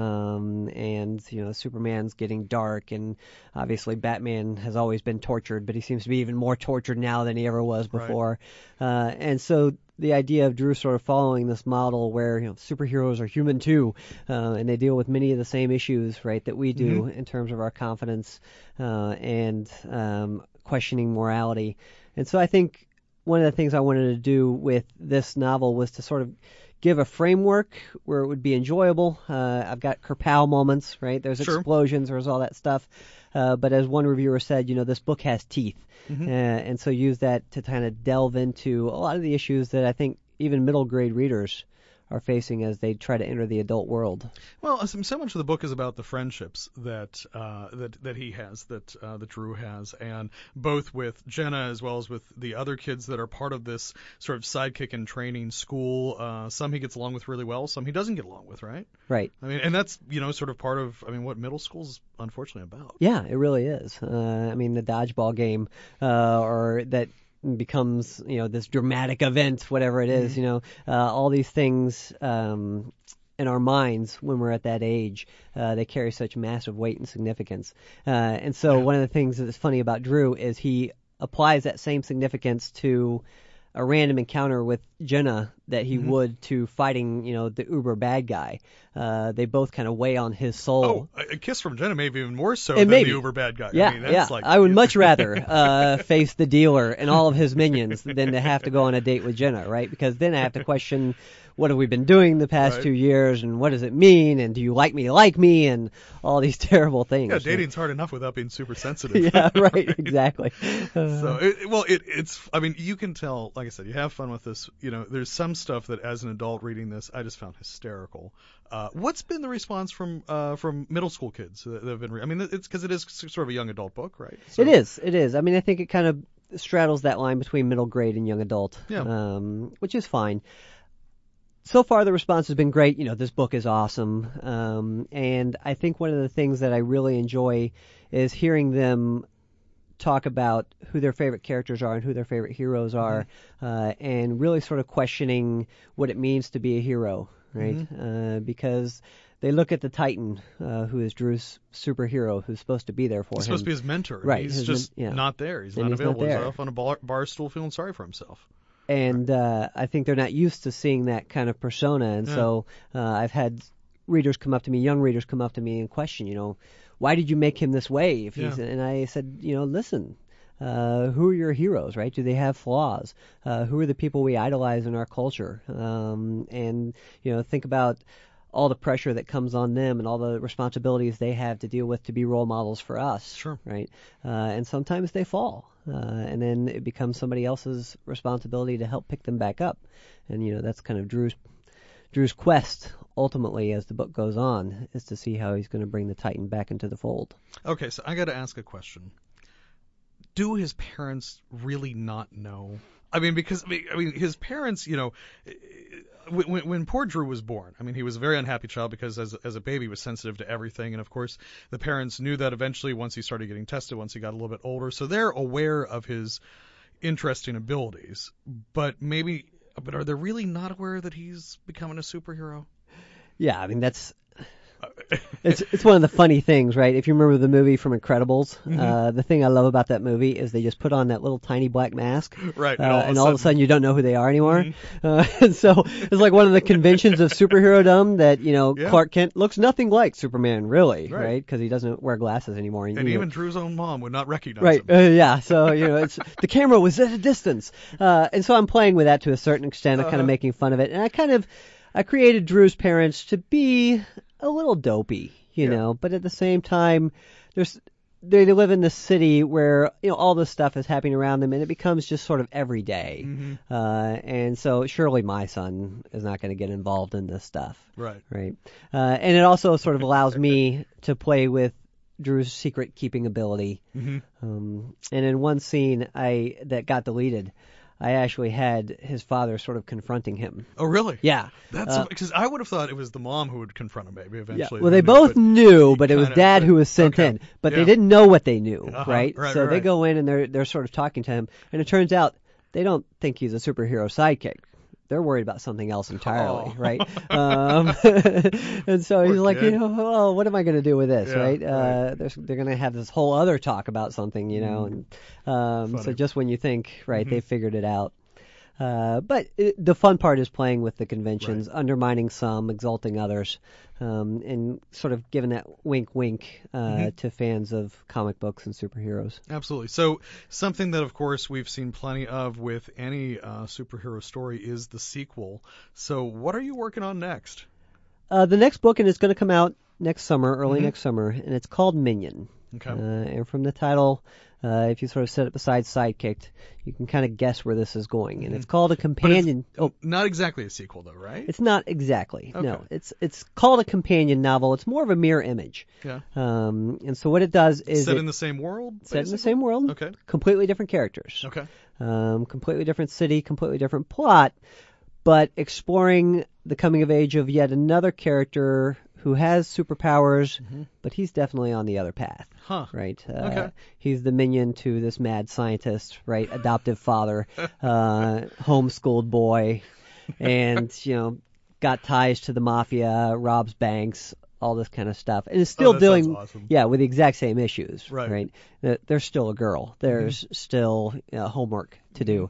Um, and, you know, Superman's getting dark, and obviously Batman has always been tortured, but he seems to be even more tortured now than he ever was Right. before. Uh, and so the idea of Drew sort of following this model where, you know, superheroes are human too, uh, and they deal with many of the same issues, right, that we do in terms of our confidence uh, and um, questioning morality. And so I think one of the things I wanted to do with this novel was to sort of give a framework where it would be enjoyable. Uh, I've got Kerpow moments, right? There's Sure. explosions, there's all that stuff. Uh, but as one reviewer said, you know, this book has teeth. Uh, and so use that to kind of delve into a lot of the issues that I think even middle grade readers are facing as they try to enter the adult world. Well, so so much of the book is about the friendships that uh, that that he has, that uh, that Drew has, and both with Jenna as well as with the other kids that are part of this sort of sidekick and training school. Uh, some he gets along with really well, some he doesn't get along with, right? Right. I mean, and that's you know sort of part of I mean what middle school's unfortunately about. Yeah, it really is. Uh, I mean, the dodgeball game, uh, or that becomes, you know, this dramatic event, whatever it is, you know, uh, all these things um, in our minds when we're at that age, uh, they carry such massive weight and significance. Uh, and so one of the things that's funny about Drew is he applies that same significance to a random encounter with Jenna that he Mhm. would to fighting, you know, the uber bad guy. Uh, they both kind of weigh on his soul. Oh, a a kiss from Jenna, maybe even more so It than may be. the uber bad guy. Yeah, I mean, that's yeah. like, I would much rather uh, face the dealer and all of his minions than to have to go on a date with Jenna, right? Because then I have to question, what have we been doing the past Right. two years, and what does it mean, and do you like me, like me, and all these terrible things. Yeah, dating's hard enough without being super sensitive. Yeah, right, exactly. Uh, So, it, well, it, it's, I mean, you can tell, like I said, you have fun with this. You know, there's some stuff that as an adult reading this, I just found hysterical. Uh, what's been the response from uh, from middle school kids that have been, re- I mean, it's because it is sort of a young adult book, right? So, It is, it is. I mean, I think it kind of straddles that line between middle grade and young adult, Yeah. um, which is fine. So far, the response has been great. You know, this book is awesome. Um, and I think one of the things that I really enjoy is hearing them talk about who their favorite characters are and who their favorite heroes are, uh, and really sort of questioning what it means to be a hero, right? Uh, because they look at the Titan, uh, who is Drew's superhero, who's supposed to be there for He's him. supposed to be his mentor. Right, He's his just men- yeah. not there. He's And not he's not available. He's there. off on a bar, bar stool feeling sorry for himself. And uh, I think they're not used to seeing that kind of persona, and Yeah. so uh, I've had readers come up to me, young readers come up to me and question, you know, why did you make him this way? If he's, Yeah. and I said, you know, listen, uh, who are your heroes, right? Do they have flaws? Uh, who are the people we idolize in our culture? Um, and you know, think about all the pressure that comes on them and all the responsibilities they have to deal with to be role models for us, Sure. right? Uh, and sometimes they fall, uh, and then it becomes somebody else's responsibility to help pick them back up. And you know, that's kind of Drew's Drew's quest ultimately as the book goes on, is to see how he's going to bring the Titan back into the fold. Okay, so I got to ask a question. Do his parents really not know? I mean, because I mean, I mean his parents, you know, when, when, when poor Drew was born, I mean, he was a very unhappy child because as as a baby he was sensitive to everything, and of course the parents knew that eventually once he started getting tested, once he got a little bit older, so they're aware of his interesting abilities, but maybe, but are they really not aware that he's becoming a superhero? Yeah, I mean that's it's it's one of the funny things, right? If you remember the movie from Incredibles, Mhm. uh, the thing I love about that movie is they just put on that little tiny black mask, Right, uh, and all of a and all of a sudden- sudden you don't know who they are anymore. Mhm. Uh, and so it's like one of the conventions of superhero-dom that, you know, Yeah. Clark Kent looks nothing like Superman, really, Right. right? Because he doesn't wear glasses anymore. And you know- even Drew's own mom would not recognize Right, him. uh, yeah, so, you know, it's the camera was at a distance. Uh, and so I'm playing with that to a certain extent. I'm kind Uh-huh. of making fun of it. And I kind of, I created Drew's parents to be a little dopey, you Yeah. know, but at the same time, there's, they, they live in this city where, you know, all this stuff is happening around them and it becomes just sort of everyday. Mhm. Uh, and so surely my son is not going to get involved in this stuff. Right. Right. Uh, and it also sort of allows me to play with Drew's secret keeping ability. Mm-hmm. Um, and in one scene I that got deleted, I actually had his father sort of confronting him. Oh, really? Yeah. That's Uh, because I would have thought it was the mom who would confront him, maybe Yeah. eventually. Well, they But- both knew, he but it was kinda- Dad who was sent okay. in. But Yeah. they didn't know what they knew, Uh-huh. right? Right, So right, they right. go in and they're they're sort of talking to him, and it turns out they don't think he's a superhero sidekick. They're worried about something else entirely, Oh. right? Um, and so he's Poor like, kid. you know, oh, what am I going to do with this, Yeah, right? right. Uh, they're they're going to have this whole other talk about something, you know, and um, so Funny. just when you think, right, Mhm. they figured it out. Uh, but it, the fun part is playing with the conventions, undermining some, exalting others, um, and sort of giving that wink, wink uh, Mhm. to fans of comic books and superheroes. Absolutely. So something that, of course, we've seen plenty of with any uh, superhero story is the sequel. So what are you working on next? Uh, the next book, and it's going to come out next summer, early Mhm. next summer, and it's called Minion. Okay. Uh, and from the title, uh, if you sort of set it beside Sidekicked, you can kind of guess where this is going. And it's called a companion. Oh, Not exactly a sequel, though, right? it's not exactly. Okay. No, it's it's called a companion novel. It's more of a mirror image. Yeah. Um, and so what it does is Set it, in the same world? set in the basically? same world, Okay. completely different characters, Okay. um, completely different city, completely different plot, but exploring the coming of age of yet another character who has superpowers, Mhm. but he's definitely on the other path. Huh. Right. Uh, Okay. He's the minion to this mad scientist, right? Adoptive father, uh, homeschooled boy, and you know, got ties to the mafia, robs banks, all this kind of stuff, and is still Oh, that dealing, sounds awesome. yeah, with the exact same issues. Right. Right. Uh, There's still a girl. There's still uh, homework to do.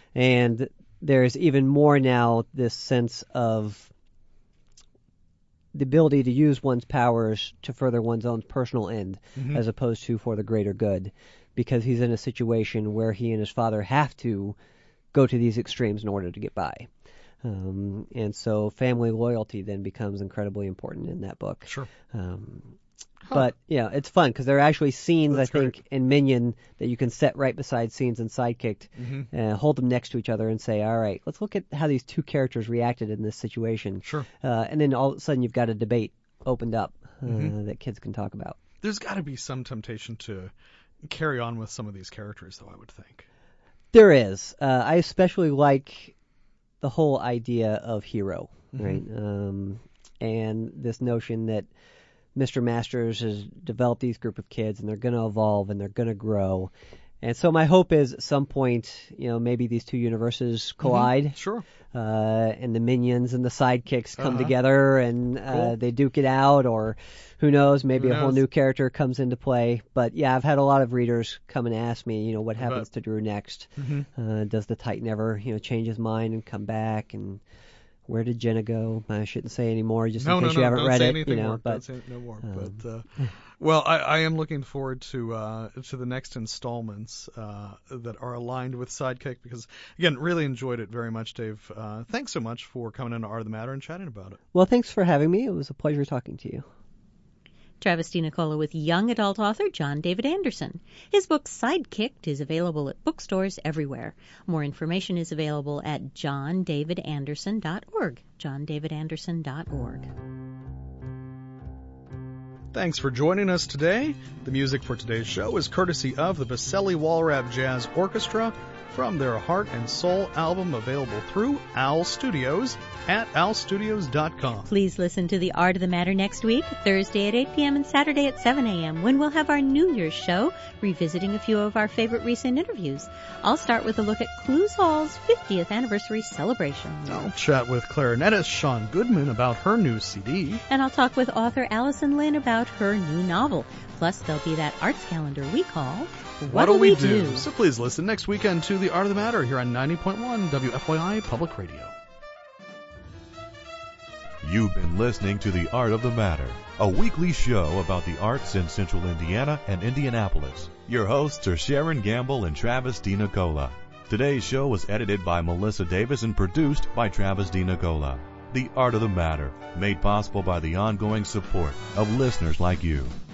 And there's even more now this sense of the ability to use one's powers to further one's own personal end, Mm-hmm. as opposed to for the greater good, because he's in a situation where he and his father have to go to these extremes in order to get by. Um, and so family loyalty then becomes incredibly important in that book. Sure. Um, Huh. But, yeah, it's fun because there are actually scenes, That's I think, great. in Minion that you can set right beside scenes in Sidekicked, Mm-hmm. uh, hold them next to each other and say, all right, let's look at how these two characters reacted in this situation. Sure. Uh, and then all of a sudden you've got a debate opened up uh, Mhm. that kids can talk about. There's got to be some temptation to carry on with some of these characters, though, I would think. There is. Uh, I especially like the whole idea of hero, Mhm. right? Um, and this notion that Mister Masters has developed these group of kids, and they're going to evolve, and they're going to grow. And so my hope is at some point, you know, maybe these two universes collide, Mhm. Sure. uh, and the Minions and the Sidekicks come Uh-huh. together, and uh, Cool. they duke it out, or who knows, maybe Who a whole knows? new character comes into play. But yeah, I've had a lot of readers come and ask me, you know, what I happens bet. to Drew next? Mm-hmm. Uh, does the Titan ever, you know, change his mind and come back? And where did Jenna go? I shouldn't say any more, just No, in no, case no, you haven't don't read say it, anything you know. more. But Don't say no more. um, but uh, well, I, I am looking forward to uh, to the next installments uh, that are aligned with Sidekick because, again, really enjoyed it very much, Dave. Uh, thanks so much for coming into Art of the Matter and chatting about it. well, thanks for having me. It was a pleasure talking to you. Travis DiNicola with young adult author John David Anderson. His book Sidekicked is available at bookstores everywhere. More information is available at john david anderson dot org. john david anderson dot org. Thanks for joining us today. The music for today's show is courtesy of the Baselli Walrab Jazz Orchestra from their Heart and Soul album, available through Owl Studios at owl studios dot com. Please listen to The Art of the Matter next week, Thursday at eight p.m. and Saturday at seven a.m., when we'll have our New Year's show, revisiting a few of our favorite recent interviews. I'll start with a look at Clues Hall's fiftieth anniversary celebration. I'll chat with clarinetist Sean Goodman about her new C D. And I'll talk with author Allison Lynn about her new novel. Plus, there'll be that arts calendar we call What'll We Do? So please listen next weekend to The Art of the Matter here on ninety point one W F Y I Public Radio. You've been listening to The Art of the Matter, a weekly show about the arts in Central Indiana and Indianapolis. Your hosts are Sharon Gamble and Travis DiNicola. Today's show was edited by Melissa Davis and produced by Travis DiNicola. The Art of the Matter, made possible by the ongoing support of listeners like you.